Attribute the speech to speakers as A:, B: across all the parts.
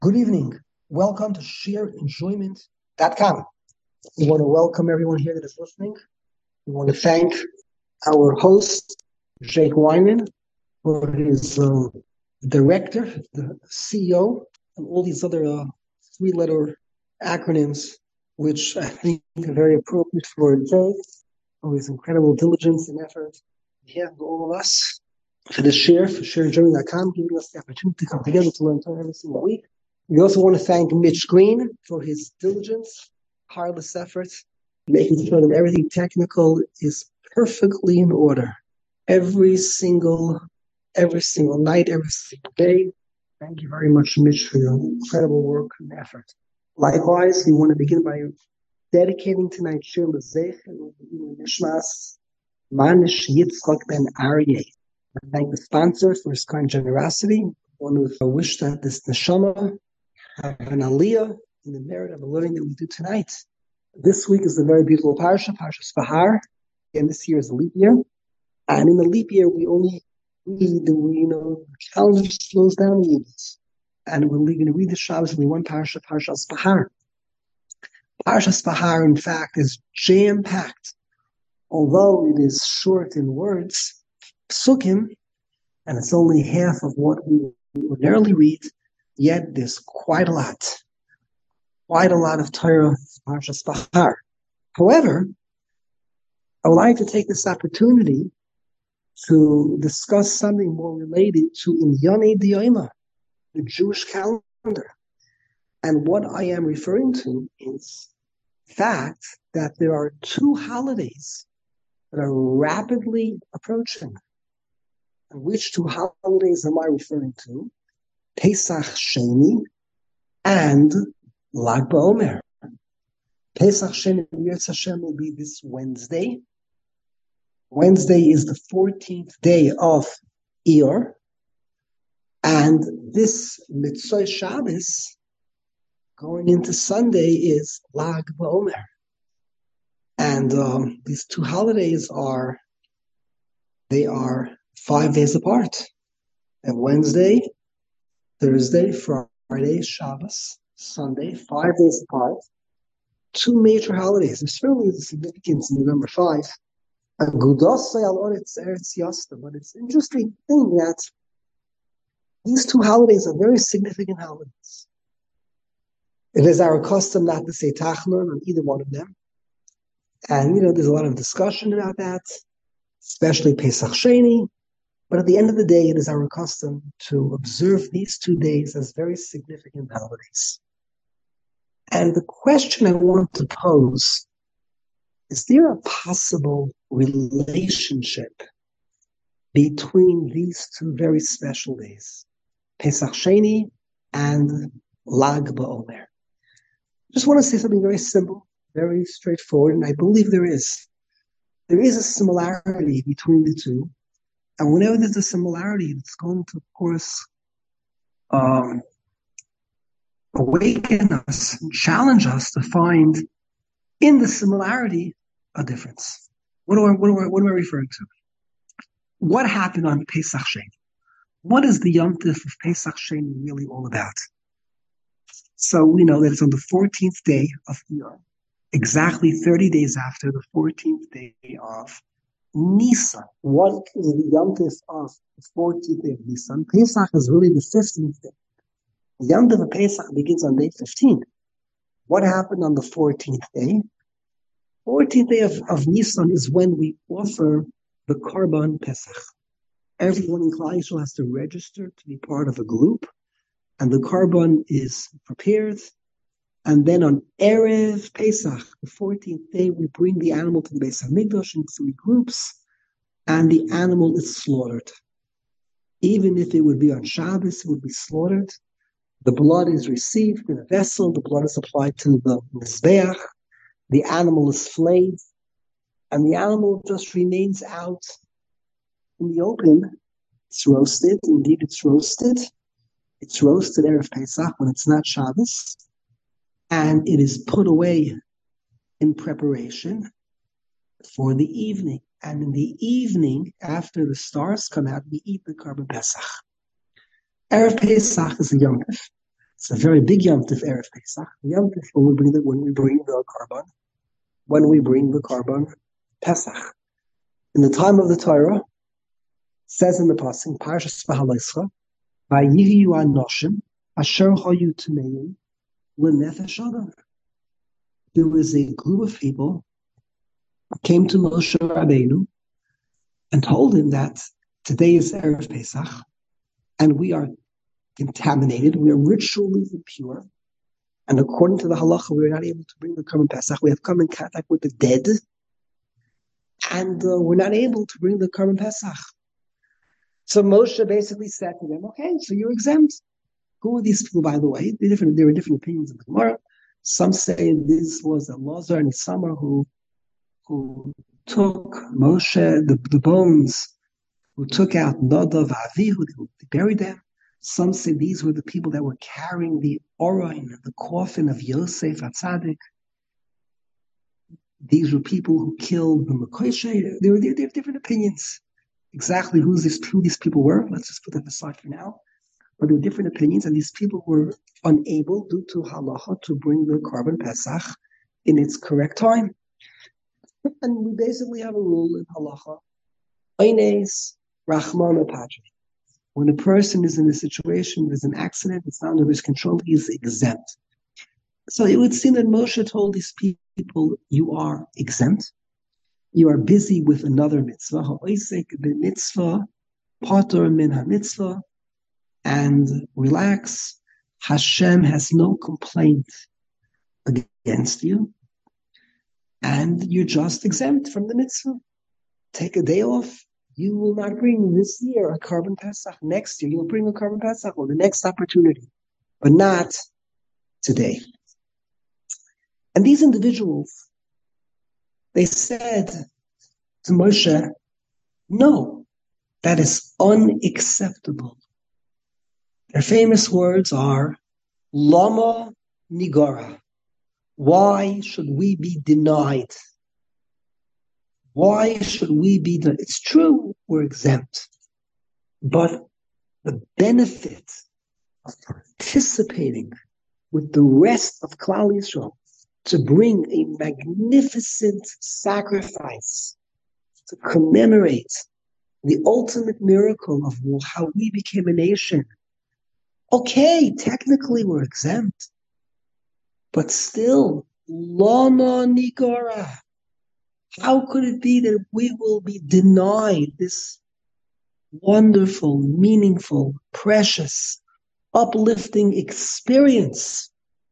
A: Good evening. Welcome to ShareEnjoyment.com. We want to welcome everyone here that is listening. We want to thank our host, Jake Wyman, for his director, the CEO, and all these other three-letter acronyms, which I think are very appropriate for Jake, for his incredible diligence and effort. Here for all of us, for ShareEnjoyment.com, giving us the opportunity to come together to learn Torah every single week. We also want to thank Mitch Green for his diligence, tireless efforts, making sure that everything technical is perfectly in order. Every single night, every single day. Thank you very much, Mitch, for your incredible work and effort. Likewise, we want to begin by dedicating tonight's Shir L'Zech and Nishmas Manish Yitzchak Ben Aryeh. I thank the sponsor for his kind generosity. I want to wish that this neshama have an aliyah in the merit of the learning that we do tonight. This week is a very beautiful parsha, Parshas Bahar, and this year is a leap year. And in the leap year, we only read, the calendar slows down a little bit. And we're going to read the Shabbos in one parsha, Parshas Bahar. Parshas Bahar, in fact, is jam-packed. Although it is short in words, psukim, and it's only half of what we ordinarily read, yet there's quite a lot of Torah Parshas Bahar. However, I would like to take this opportunity to discuss something more related to Inyanei Diyoma, the Jewish calendar. And what I am referring to is the fact that there are two holidays that are rapidly approaching. And which two holidays am I referring to? Pesach Sheni and Lag BaOmer. Pesach Sheni Yirtzeh Hashem will be this Wednesday. Wednesday is the 14th day of Iyar. And this Mitzvah Shabbos, going into Sunday, is Lag BaOmer. And these two holidays are 5 days apart. And Wednesday, Thursday, Friday, Shabbos, Sunday, 5 days apart. Two major holidays. There's certainly the significance in November 5. But it's an interesting thing that these two holidays are very significant holidays. It is our custom not to say Tachnun on either one of them. And, there's a lot of discussion about that, especially Pesach Sheni. But at the end of the day, it is our custom to observe these 2 days as very significant holidays. And the question I want to pose, is there a possible relationship between these two very special days, Pesach Sheni and Lag BaOmer? I just want to say something very simple, very straightforward, and I believe there is. There is a similarity between the two. And whenever there's a similarity, it's going to, of course, awaken us and challenge us to find in the similarity a difference. What am I referring to? What happened on Pesach Sheni? What is the Yom Tif of Pesach Sheni really all about? So we know that it's on the 14th day of Iyar, exactly 30 days after the 14th day of Nisan. What is the Yom Tif of the 14th day of Nisan? Pesach is really the 15th day. The Yom Tif of Pesach begins on day 15. What happened on the 14th day? 14th day of Nisan is when we offer the Karban Pesach. Everyone in Klal Yisrael has to register to be part of a group, and the Karban is prepared. And then on Erev Pesach, the 14th day, we bring the animal to the Beis HaMikdash in 3 groups, and the animal is slaughtered. Even if it would be on Shabbos, it would be slaughtered. The blood is received in a vessel, the blood is applied to the Mizbeach, the animal is flayed, and the animal just remains out in the open. It's roasted. Indeed, it's roasted. It's roasted Erev Pesach when it's not Shabbos. And it is put away in preparation for the evening. And in the evening, after the stars come out, we eat the Karban Pesach. Erev Pesach is a Yom Tov. It's a very big Yom Tov Erev Pesach. Yom Tov when we bring the carbon Pesach. In the time of the Torah, it says in the passing, Parshas V'Halaischa, Vayihiyu Anoshim Asher Hayu Tmeim L'Nefesh Adam. There was a group of people who came to Moshe Rabbeinu and told him that today is Erev Pesach, and we are contaminated, we are ritually impure, and according to the halacha, we are not able to bring the Korban Pesach. We have come in contact with the dead, and we're not able to bring the Korban Pesach. So Moshe basically said to them, okay, so you're exempt. Who are these people, by the way? There are different opinions in the Gemara. Some say this was Elazar and Isamar who took Moshe, the bones, who took out Nadav Avihu, they buried them. Some say these were the people that were carrying the Orain, the coffin of Yosef HaTzadik. These were people who killed the Mekoshe. There are different opinions. Exactly who these people were, let's just put that aside for now. But there were different opinions, and these people were unable, due to halacha, to bring the Korban Pesach in its correct time. And we basically have a rule in halacha, Eines Rachmana Patri. When a person is in a situation, there's an accident, it's not under his control, he is exempt. So it would seem that Moshe told these people, you are exempt. You are busy with another mitzvah, ha'oisek b'mitzvah, patur min ha'mitzvah, and relax. Hashem has no complaint against you, and you're just exempt from the mitzvah. Take a day off. You will not bring this year a Korban Pesach. Next year, you'll bring a Korban Pesach or the next opportunity, but not today. And these individuals, they said to Moshe, no, that is unacceptable. Their famous words are, Lama Nigara. Why should we be denied? Why should we be denied? It's true, we're exempt. But the benefit of participating with the rest of Klal Yisrael to bring a magnificent sacrifice to commemorate the ultimate miracle of how we became a nation. Okay, technically we're exempt, but still, Lama Nigara. How could it be that we will be denied this wonderful, meaningful, precious, uplifting experience?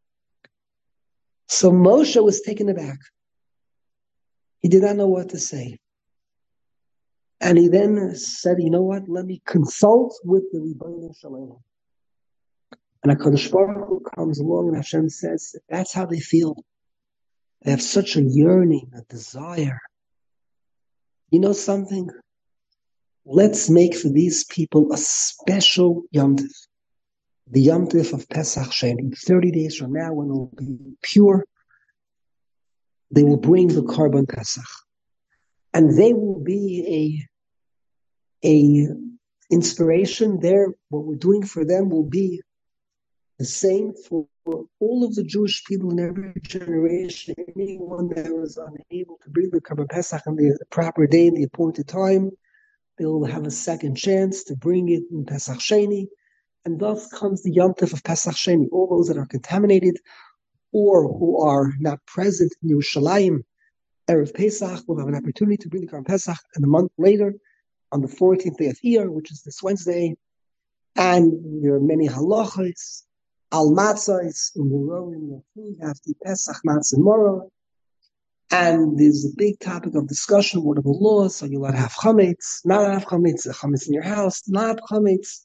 A: So Moshe was taken aback. He did not know what to say. And he then said, you know what, let me consult with the Ribono Shel Olam. And HaKadosh Baruch Hu comes along and Hashem says, that's how they feel. They have such a yearning, a desire. You know something? Let's make for these people a special Yom Tov. The Yom Tov of Pesach Sheni. 30 days from now, when it will be pure, they will bring the Korban Pesach. And they will be a inspiration there. What we're doing for them will be the same for all of the Jewish people in every generation. Anyone that was unable to bring the Korban Pesach on the proper day, the appointed time, they will have a second chance to bring it in Pesach Sheni. And thus comes the Yom Tov of Pesach Sheni. All those that are contaminated or who are not present in Yerushalayim, Erev Pesach, will have an opportunity to bring the Korban Pesach, and a month later, on the 14th day of Iyar, which is this Wednesday. And there are many halachos. Al matzahs in the row in the food, you have the Pesach matzah tomorrow. And there's a big topic of discussion. What are the laws? So you'll have chametz, not have chametz, chametz in your house, not have chametz.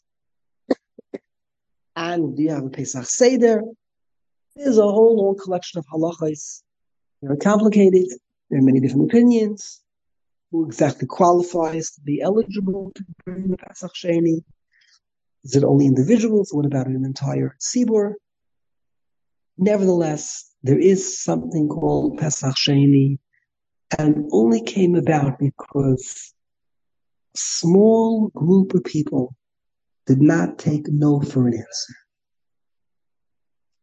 A: And do you have a Pesach Seder? There's a whole long collection of halachos. They're complicated. There are many different opinions. Who exactly qualifies to be eligible to bring the Pesach Sheni? Is it only individuals? What about an entire tzibur? Nevertheless, there is something called Pesach Sheni, and only came about because a small group of people did not take no for an answer.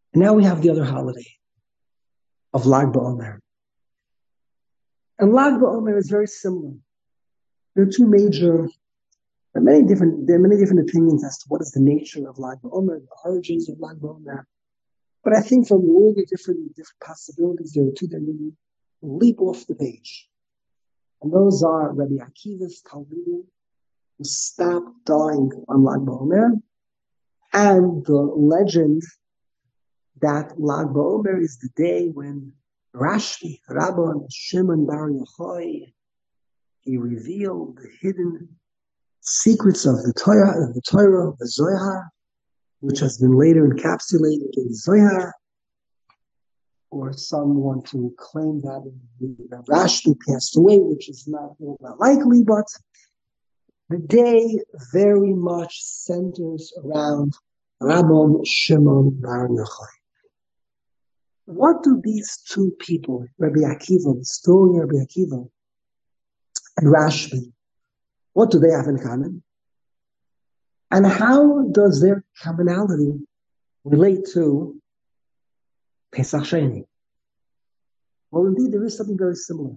A: And now we have the other holiday of Lag BaOmer. And Lag BaOmer is very similar. There are there are many different opinions as to what is the nature of Lag BaOmer, the origins of Lag BaOmer. But I think from all the different possibilities, there are two that really leap off the page. And those are Rabbi Akiva's Talmudim, who stopped dying on Lag BaOmer, and the legend that Lag BaOmer is the day when Rashbi, Rabban Shimon Bar Yochai, he revealed the hidden secrets of the Torah, the Zohar, which has been later encapsulated in the Zohar. Or some want to claim that Rashbi passed away, which is not all that likely, but the day very much centers around Rabban Shimon Bar Yochai. What do these two people, Rabbi Akiva, the story of Rabbi Akiva, and Rashbi, what do they have in common? And how does their commonality relate to Pesach Sheni? Well, indeed, there is something very similar.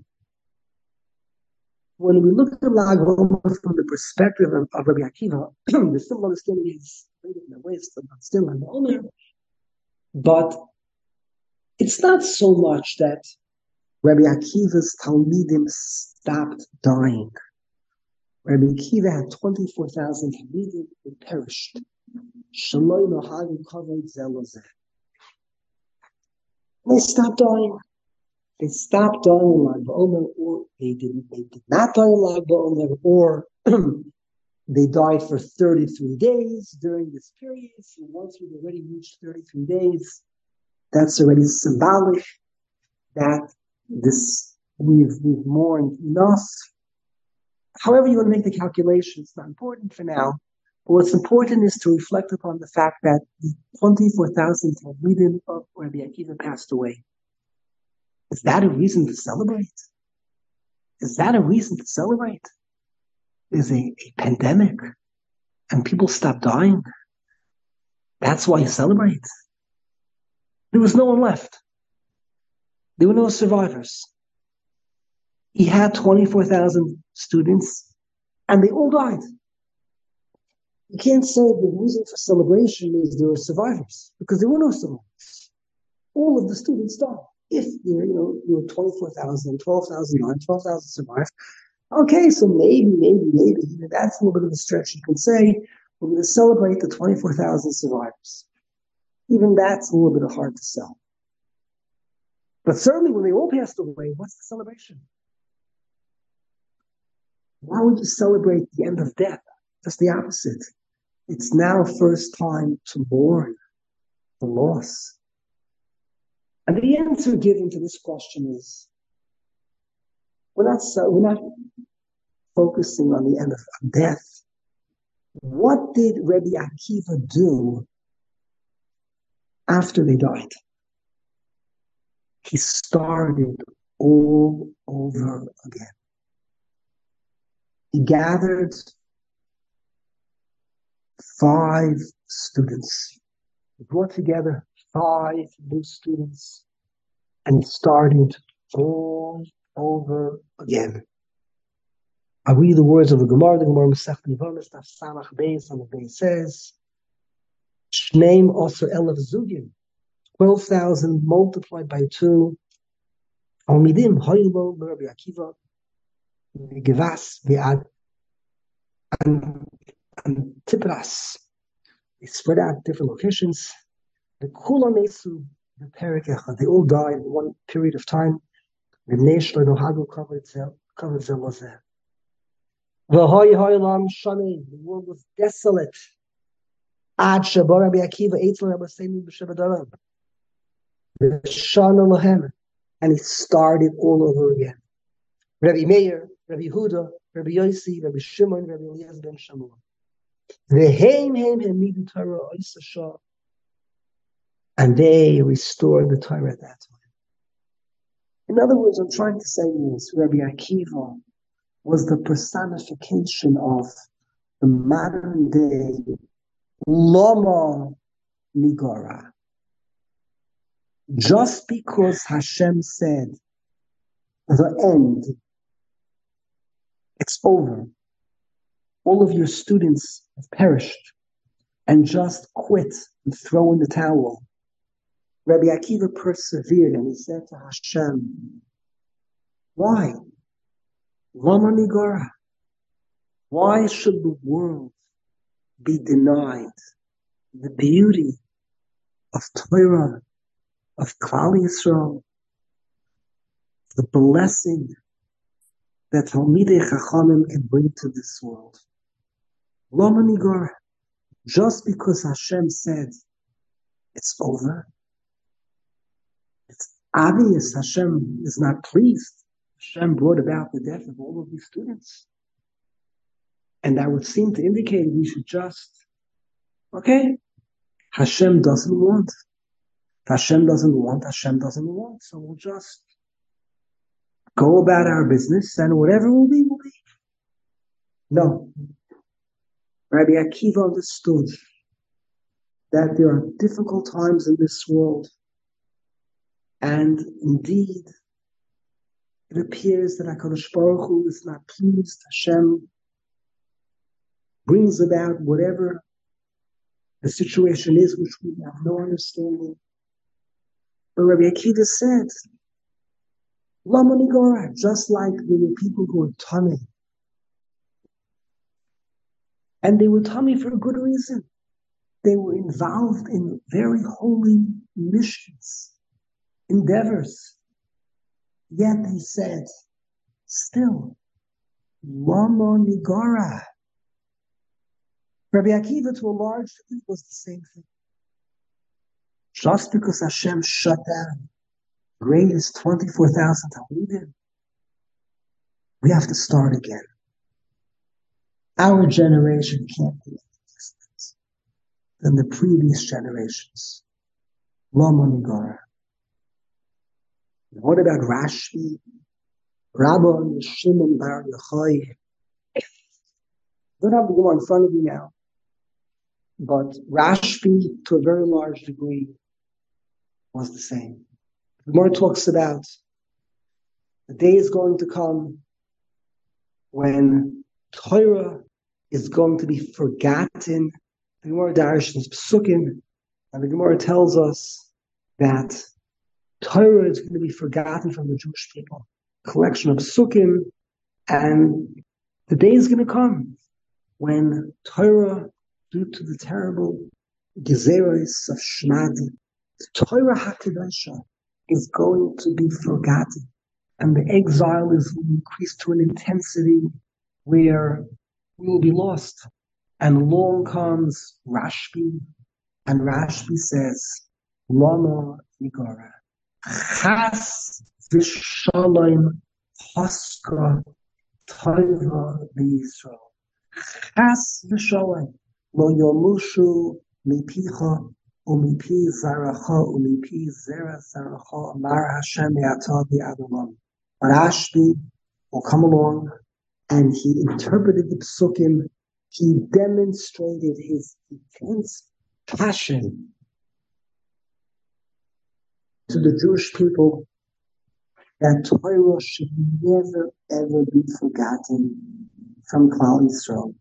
A: When we look at Lag BaOmer from the perspective of Rabbi Akiva, the simple understanding is in a way still Lag BaOmer, but it's not so much that Rabbi Akiva's Talmidim stopped dying. Rabbi Akiva had 24,000 Talmidim who perished. They stopped dying. They stopped dying in Lag BaOmer, or they did not die in Lag BaOmer, or they died for 33 days during this period. So once we've already reached 33 days, that's already symbolic that we've mourned enough. However you want to make the calculation, it's not important for now. But what's important is to reflect upon the fact that the 24,000 Talmidim of Rabbi Akiva passed away. Is that a reason to celebrate? Is that a reason to celebrate? Is a pandemic and people stop dying? That's why you celebrate. There was no one left. There were no survivors. He had 24,000 students and they all died. You can't say the reason for celebration is there were survivors, because there were no survivors. All of the students died. If you were 24,000, 12,000 died, 12,000 survived, okay, so maybe, that's a little bit of a stretch. You can say, we're going to celebrate the 24,000 survivors. Even that's a little bit hard to sell. But certainly when they all passed away, what's the celebration? Why would you celebrate the end of death? Just the opposite. It's now first time to mourn the loss. And the answer given to this question is, we're not focusing on the end of death. What did Rabbi Akiva do after they died? He started all over again. He gathered 5 students. He brought together 5 new students and he started all over again. I read the words of the Gemara Masech Nivanos, Daf Samach Beis, and the Beis says, Shneim Oser Elef Zugim, 12,000 multiplied by 2. Almidim Hoylo Rabbi Akiva, Givas Ve'ad, and Tipras. They spread out different locations. The Kulanesu, the Perikecha, they all died in one period of time. The Neshla Nohagu covered Zelazeh. The world was desolate. Ad Shabbat Rabbi Akiva Eitzel Rabbi Seinu B'Shabbat the Shana Lohem, and he started all over again. Rabbi Meir, Rabbi Huda, Rabbi Yossi, Rabbi Shimon, Rabbi Eliezer ben Shammai. The Heim Hamidu Torah Oisasha, and they restored the Torah at that time. In other words, I'm trying to say is Rabbi Akiva was the personification of the modern day Lama Nigara. Just because Hashem said, the end, it's over, all of your students have perished, and just quit and throw in the towel. Rabbi Akiva persevered and he said to Hashem, why? Lama nigara? Why should the world be denied the beauty of Torah, of Klal Yisrael, the blessing that Talmidei Chachamim can bring to this world? Lama nigara? Just because Hashem said it's over, it's obvious Hashem is not pleased. Hashem brought about the death of all of these students. And that would seem to indicate we should just, okay, Hashem doesn't want. If Hashem doesn't want, Hashem doesn't want. So we'll just go about our business and whatever will be, will be. No. Rabbi Akiva understood that there are difficult times in this world. And indeed, it appears that HaKadosh Baruch Hu is not pleased. Hashem brings about whatever the situation is, which we have no understanding. But Rabbi Akiva said, Lama nigara, just like there were people who were tummy. And they were tummy for a good reason. They were involved in very holy missions, endeavors. Yet they said, still, Lama nigara. Rabbi Akiva, to a large degree, was the same thing. Just because Hashem shut down greatest 24,000 Talmidim, we have to start again. Our generation can't be any different than the previous generations. Lama nigara. What about Rashi, Rabban Shimon Bar Yochai? I don't have the Gemara in front of me now, but Rashi, to a very large degree, was the same. The Gemara talks about the day is going to come when Torah is going to be forgotten. The Gemara darshans Pesukim, and the Gemara tells us that Torah is going to be forgotten from the Jewish people. A collection of Pesukim, and the day is going to come when Torah, due to the terrible gezeros of Shmad, the Torah HaKadosh is going to be forgotten. And the exile is increased to an intensity where we will be lost. And along comes Rashbi, and Rashbi says, Lama nigara. Chas v'shalom haska tova v'Yisrael. Chas v'shalom lo yomushu mipicha umipi zaracha umipi zera zaracha amar Hashem yata v'Adonam. Rashbi will come along, and he interpreted the Pesukim. He demonstrated his intense passion to the Jewish people that Torah should never, ever be forgotten from Klal Yisrael.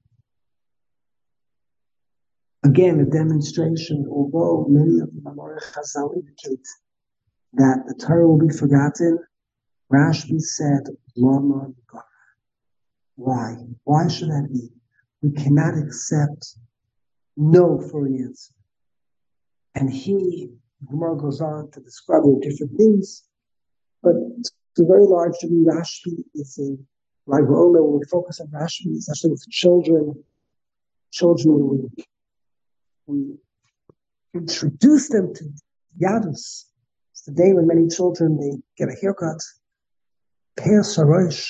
A: Again, a demonstration, although many of the Mamorei Chazal indicate that the Torah will be forgotten, Rashbi said, Lama nigara. Why? Why should that be? We cannot accept no for an answer. And Gemara goes on to describe different things, but to a very large degree, Rashbi is like when we focus on Rashbi, especially with children, we introduce them to Yadus. It's the day when many children, they get a haircut, Peir Sarosh,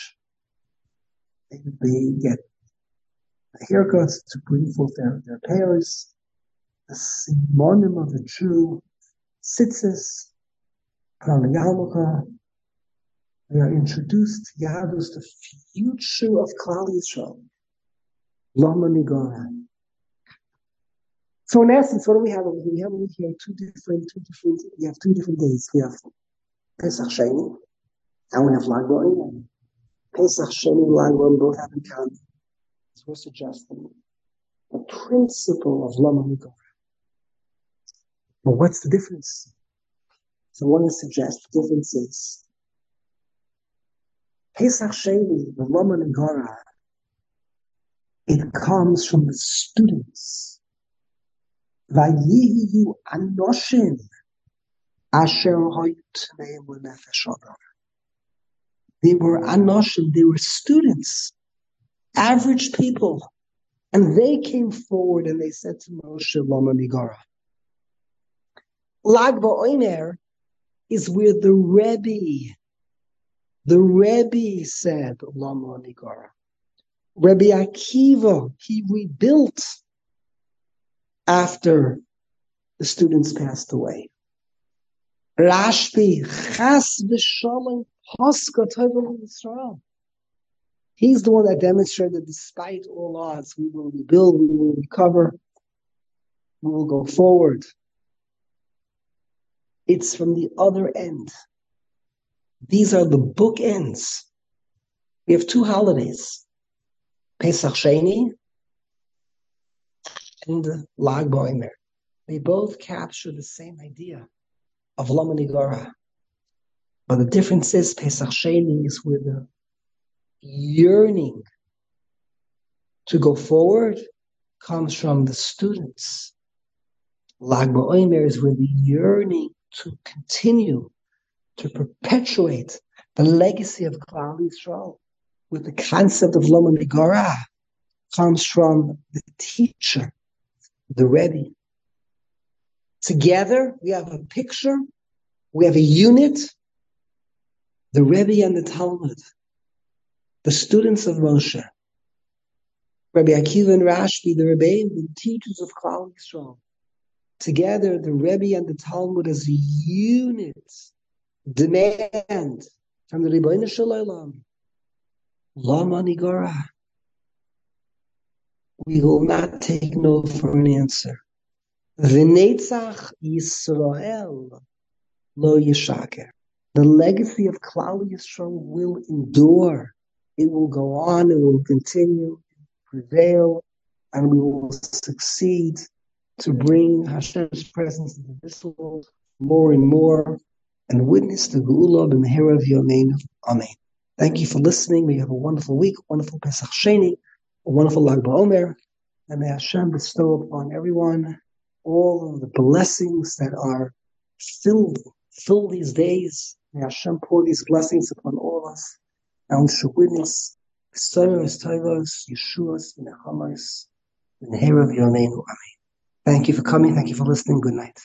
A: they get haircuts to bring forth their pairs. The simonim of the Jew, tzitzis, put on the yarmulke. They are introduced to Yadus, the future of Klal Yisrael. Lama nigara. So in essence, what do we have over here? We have over here we have 2 different days. We have Pesach Sheni, and we have Lag BaOmer. Pesach Sheni and Lag BaOmer both have in common. So we're suggesting the principle of Lama Nigor. But what's the difference? So one would suggest the difference is Pesach Sheni, the Lama Nigora, it comes from the students. Vayiyu Anoshim Asher Hoytneim Nefesh Adam. They were Anoshim, they were students, average people. And they came forward and they said to Moshe, Lama Nigora. Lag BaOmer is where the Rebbe said, Lama Nigora. Rabbi Akiva, he rebuilt after the students passed away. Rashbi, Chas v'Shalom, Paska Tova Yisrael. He's the one that demonstrated that despite all odds, we will rebuild, we will recover, we will go forward. It's from the other end. These are the bookends. We have 2 holidays, Pesach Sheni and Lag BaOmer. They both capture the same idea of Lama Nigora. But the difference is Pesach Sheni is where the yearning to go forward comes from the students. Lag BaOmer is where the yearning to continue, to perpetuate the legacy of Klal Yisrael with the concept of Lama Nigora comes from the teacher, the Rebbe. Together, we have a picture, we have a unit, the Rebbe and the Talmud, the students of Moshe, Rabbi Akiva and Rashbi, the Rebbe, the teachers of Klal Yisrael. Together, the Rebbe and the Talmud as a unit demand from the Ribbono Shel Olam, Lama Nigora. We will not take no for an answer. V'netzach Yisrael lo yishaker. The legacy of Klal Yisrael will endure. It will go on, it will continue, prevail, and we will succeed to bring Hashem's presence into this world more and more and witness the Geula b'mehera v'yameinu. Amen. Thank you for listening. May you have a wonderful week, a wonderful Pesach Sheni, a wonderful Lag BaOmer, and may Hashem bestow upon everyone all of the blessings that are fill these days. May Hashem pour these blessings upon all of us, and we should witness B'soros Tovos, Yeshuas, Nechamas, B'mehera v'yameinu. Amen. Thank you for coming. Thank you for listening. Good night.